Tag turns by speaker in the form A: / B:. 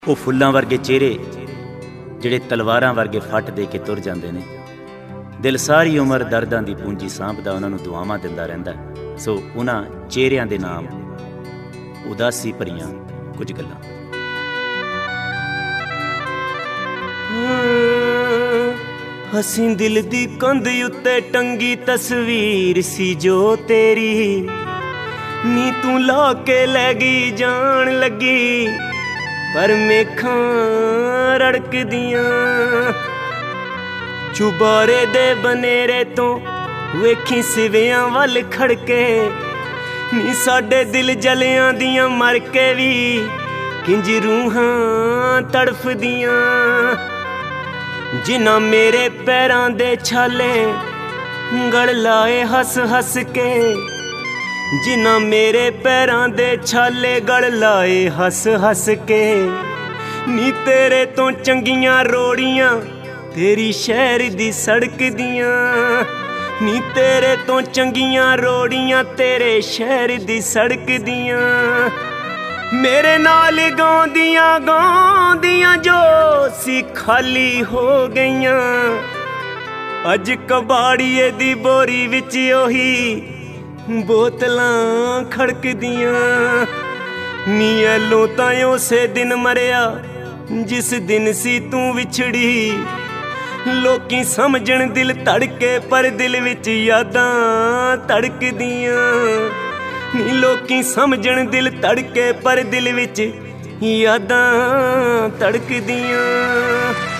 A: ਉਹ ਫੁੱਲਾਂ ਵਰਗੇ ਚਿਹਰੇ ਜਿਹੜੇ ਤਲਵਾਰਾਂ ਵਰਗੇ ਫੱਟ ਦੇ ਕੇ ਤੁਰ ਜਾਂਦੇ ਨੇ। ਦਿਲ ਸਾਰੀ ਉਮਰ ਦਰਦਾਂ ਦੀ ਪੂੰਜੀ ਸਾਂਭਦਾ ਉਹਨਾਂ ਨੂੰ ਦੁਆਵਾਂ ਦਿੰਦਾ ਰਹਿੰਦਾ। ਸੋ ਉਹਨਾਂ ਚਿਹਰਿਆਂ ਦੇ ਨਾਮ ਉਦਾਸੀ ਭਰੀਆਂ ਕੁਝ ਗੱਲਾਂ। ਹਸੀਂ ਦਿਲ ਦੀ ਕੰਧ ਉੱਤੇ ਟੰਗੀ ਤਸਵੀਰ ਸੀ ਜੋ ਤੇਰੀ, ਨੀ ਤੂੰ ਲਾ ਕੇ ਲੈ ਗਈ ਜਾਣ ਲੱਗੀ ਪਰ ਮੇਖਾਂ ਰੜਕਦੀਆਂ। ਚੁਬਾਰੇ ਦੇ ਬਨੇਰੇ ਤੋਂ ਵੇਖੀ ਸਿਵਿਆਂ ਵੱਲ ਖੜਕੇ, ਨੀ ਸਾਡੇ ਦਿਲ ਜਲਿਆਂ ਦੀਆਂ ਮਰ ਕੇ ਵੀ ਕਿੰਜ ਰੂਹਾਂ ਤੜਫਦੀਆਂ। ਜਿਨ੍ਹਾਂ ਮੇਰੇ ਪੈਰਾਂ ਦੇ ਛਾਲੇ ਗਲ ਲਾਏ ਹੱਸ ਹੱਸ ਕੇ, ਜਿਨ੍ਹਾਂ ਮੇਰੇ ਪੈਰਾਂ ਦੇ ਛਾਲੇ ਗਲ ਲਾਏ ਹੱਸ ਹੱਸ ਕੇ। ਨੀ ਤੇਰੇ ਤੋਂ ਚੰਗੀਆਂ ਰੋੜੀਆਂ ਤੇਰੀ ਸ਼ਹਿਰ ਦੀ ਸੜਕ ਦੀਆਂ, ਨੀ ਤੇਰੇ ਤੋਂ ਚੰਗੀਆਂ ਰੋੜੀਆਂ ਤੇਰੇ ਸ਼ਹਿਰ ਦੀ ਸੜਕ ਦੀਆਂ। ਮੇਰੇ ਨਾਲ ਗਾਉਂਦੀਆਂ ਗਾਉਂਦੀਆਂ ਜੋ ਸੀ ਖਾਲੀ ਹੋ ਗਈਆਂ, ਅੱਜ ਕਬਾੜੀਏ ਦੀ ਬੋਰੀ ਵਿੱਚ ਉਹੀ ਬੋਤਲਾਂ ਖੜਕਦੀਆਂ। ਨੀ ਐਲੋਂ ਤਾਂ ਉਸੇ ਦਿਨ ਮਰਿਆ ਜਿਸ ਦਿਨ ਸੀ ਤੂੰ ਵਿਛੜੀ। ਲੋਕੀ ਸਮਝਣ ਦਿਲ ਧੜਕੇ ਪਰ ਦਿਲ ਵਿੱਚ ਯਾਦਾਂ ਧੜਕਦੀਆਂ। ਨੀ ਲੋਕੀ ਸਮਝਣ ਦਿਲ ਧੜਕੇ ਪਰ ਦਿਲ ਵਿੱਚ ਯਾਦਾਂ ਧੜਕਦੀਆਂ।